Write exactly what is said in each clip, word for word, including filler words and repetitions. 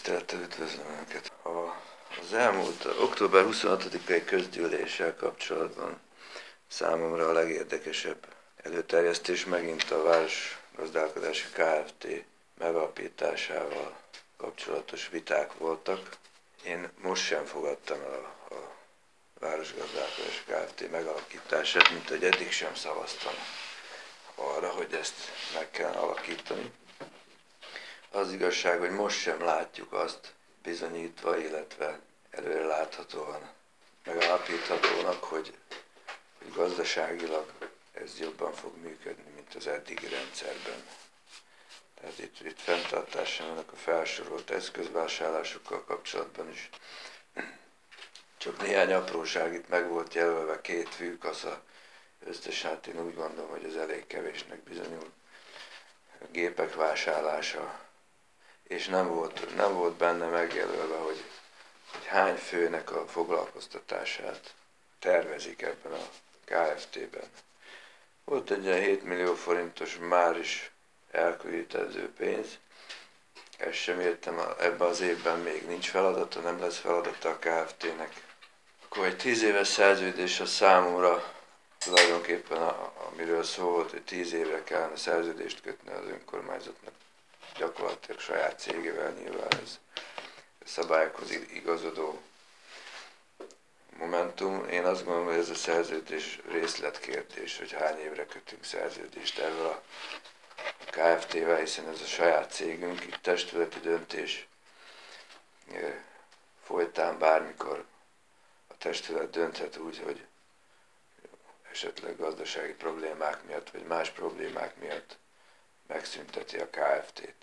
Tisztelettel üdvözlöm Önöket! Az elmúlt október huszonhatodikai közgyűléssel kapcsolatban számomra a legérdekesebb előterjesztés megint a Városgazdálkodási Kft. Megalapításával kapcsolatos viták voltak. Én most sem fogadtam el a, a Városgazdálkodási Kft. Megalakítását, mint hogy eddig sem szavaztam arra, hogy ezt meg kell alakítani. Az igazság, hogy most sem látjuk azt bizonyítva, illetve előre láthatóan megállapíthatónak, hogy, hogy gazdaságilag ez jobban fog működni, mint az eddigi rendszerben. Tehát itt, itt fenntartása vannak a felsorolt eszközvásárlásokkal kapcsolatban is. Csak néhány apróság itt meg volt jelölve, két fűkasza, összesen hát én úgy gondolom, hogy ez elég kevésnek bizonyul. A gépek vásárlása, és nem volt, nem volt benne megjelölve, hogy, hogy hány főnek a foglalkoztatását tervezik ebben a Kft-ben. Volt egy ilyen hét millió forintos már is elkülönítendő pénz. Ezt sem értem, ebben az évben még nincs feladata, nem lesz feladata a Kft-nek. Akkor egy tíz éves szerződés a számomra tulajdonképpen, a, amiről szó volt, hogy tíz évre kellene szerződést kötni az önkormányzatnak. Gyakorlatilag saját cégével, nyilván ez szabályokhoz igazodó momentum. Én azt gondolom, hogy ez a szerződés részletkérdés, hogy hány évre kötünk szerződést ezzel a Kft-vel, hiszen ez a saját cégünk, itt testületi döntés folytán bármikor a testület dönthet úgy, hogy esetleg gazdasági problémák miatt, vagy más problémák miatt megszünteti a Kft-t.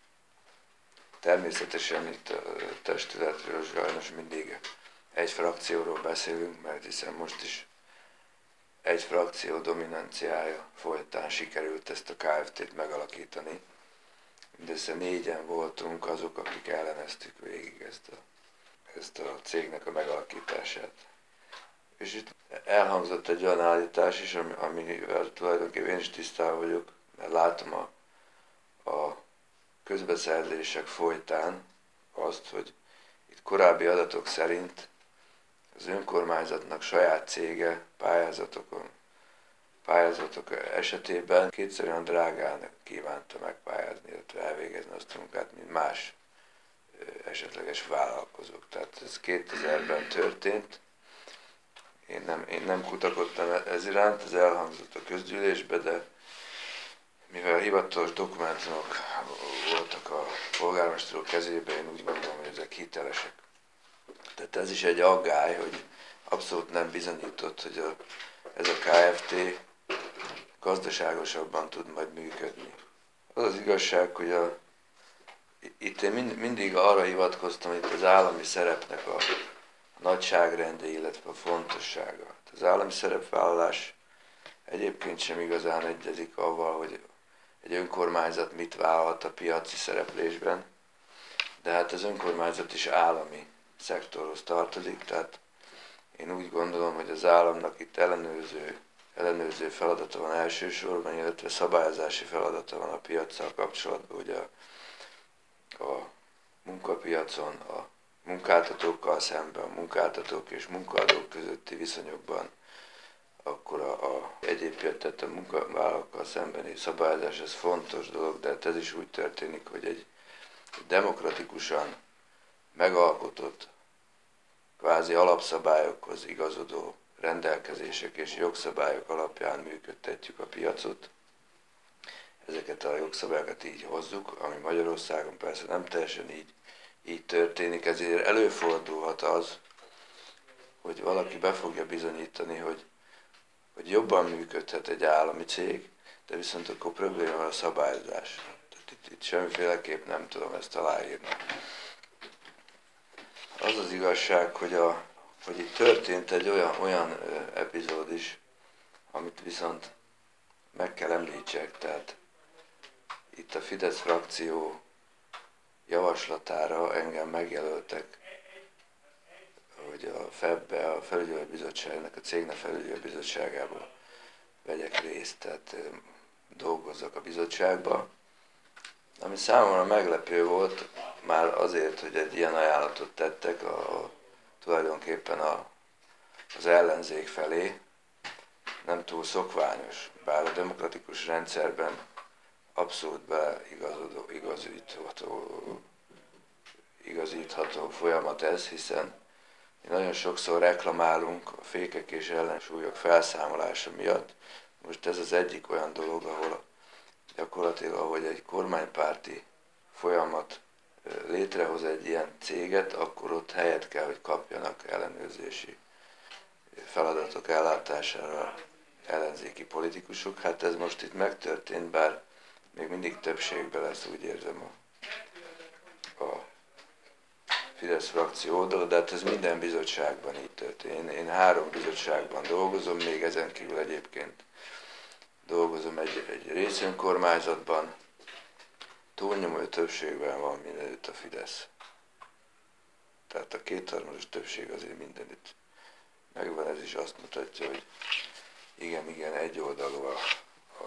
Természetesen itt a testületről sajnos mindig egy frakcióról beszélünk, mert hiszen most is egy frakció dominanciája folytán sikerült ezt a Kft-t megalakítani. Mindössze négyen voltunk azok, akik elleneztük végig ezt a, ezt a cégnek a megalakítását. És itt elhangzott egy olyan állítás is, amivel tulajdonképpen én is tisztában vagyok, mert látom a, a közbeszerzések folytán azt, hogy itt korábbi adatok szerint az önkormányzatnak saját cége pályázatokon, pályázatok esetében kétszer olyan drágán kívánta megpályázni, illetve elvégezni azt a munkát, mint más esetleges vállalkozók. Tehát ez kétezerben történt. Én nem, én nem kutakodtam ez iránt, ez elhangzott a közgyűlésbe, de mivel hivatalos dokumentumok voltak a polgármesterok kezében, én úgy gondolom, hogy ezek hitelesek. Tehát ez is egy aggály, hogy abszolút nem bizonyított, hogy a, ez a Kft. Gazdaságosabban tud majd működni. Az az igazság, hogy a, itt én mind, mindig arra hivatkoztam, hogy itt az állami szerepnek a nagyságrende, illetve a fontossága. Az állami szerepvállalás egyébként sem igazán egyezik avval, hogy egy önkormányzat mit vállalhat a piaci szereplésben, de hát az önkormányzat is állami szektorhoz tartozik, tehát én úgy gondolom, hogy az államnak itt ellenőrző, ellenőrző feladata van elsősorban, illetve szabályozási feladata van a piaccal kapcsolatban, hogy a, a munkapiacon, a munkáltatókkal szemben, a munkáltatók és munkaadók közötti viszonyokban, akkor a, a egyébként tett a munkavállalókkal szembeni szabályozás, ez fontos dolog, de hát ez is úgy történik, hogy egy demokratikusan megalkotott, kvázi alapszabályokhoz igazodó rendelkezések és jogszabályok alapján működtetjük a piacot. Ezeket a jogszabályokat így hozzuk, ami Magyarországon persze nem teljesen így, így történik, ezért előfordulhat az, hogy valaki be fogja bizonyítani, hogy hogy jobban működhet egy állami cég, de viszont akkor probléma van a szabályozás. Tehát itt, itt semmiféleképp nem tudom ezt aláírni. Az az igazság, hogy, a, hogy itt történt egy olyan, olyan epizód is, amit viszont meg kell említsek, tehát itt a Fidesz frakció javaslatára engem megjelöltek, hogy a F E B-be, a felügyelőbizottságnak, a cégnek felügyelőbizottságába vegyek részt, tehát dolgozzak a bizottságba. Ami számomra meglepő volt, már azért, hogy egy ilyen ajánlatot tettek a, tulajdonképpen a, az ellenzék felé, nem túl szokványos, bár a demokratikus rendszerben abszolút beigazítható igazítható folyamat ez, hiszen nagyon sokszor reklamálunk a fékek és ellensúlyok felszámolása miatt. Most ez az egyik olyan dolog, ahol gyakorlatilag, ahogy egy kormánypárti folyamat létrehoz egy ilyen céget, akkor ott helyet kell, hogy kapjanak ellenőrzési feladatok ellátására ellenzéki politikusok. Hát ez most itt megtörtént, bár még mindig többségben lesz, úgy érzem, a, a Fidesz frakció oldala, de hát ez minden bizottságban így történt. Én, én három bizottságban dolgozom, még ezen kívül egyébként dolgozom egy, egy részönkormányzatban, túlnyomó többségben van mindenütt a Fidesz. Tehát a kétharmados többség azért mindenütt megvan, ez is azt mutatja, hogy igen, igen, egyoldalú a, a,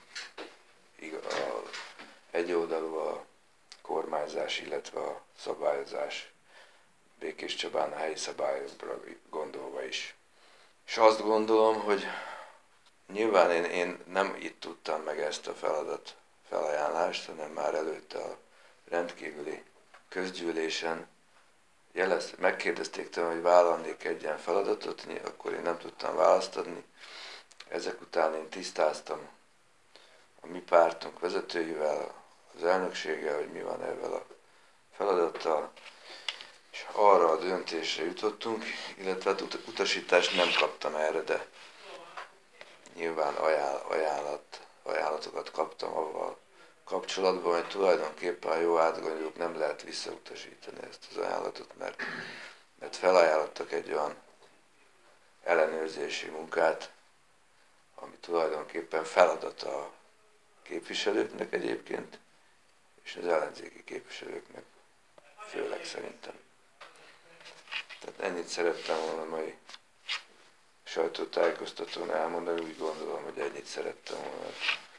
a, egyoldalú a kormányzás, illetve a szabályozás, Békés Csabán a helyi szabályokra gondolva is. És azt gondolom, hogy nyilván én, én nem itt tudtam meg ezt a feladat felajánlást, hanem már előtte a rendkívüli közgyűlésen jelez, megkérdezték tőlem, hogy vállalnék egy ilyen feladatot, akkor én nem tudtam választ adni. Ezek után én tisztáztam a mi pártunk vezetőivel, az elnökséggel, hogy mi van ezzel a feladattal, és arra a döntésre jutottunk, illetve hát utasítást nem kaptam erre, de nyilván ajánl, ajánlat, ajánlatokat kaptam avval kapcsolatban, hogy tulajdonképpen, ha jó átgondoljuk, nem lehet visszautasítani ezt az ajánlatot, mert, mert felajánlottak egy olyan ellenőrzési munkát, ami tulajdonképpen feladata a képviselőknek egyébként, és az ellenzéki képviselőknek főleg szerintem. Tehát ennyit szerettem volna a mai sajtótájékoztatón elmondani, úgy gondolom, hogy ennyit szerettem volna.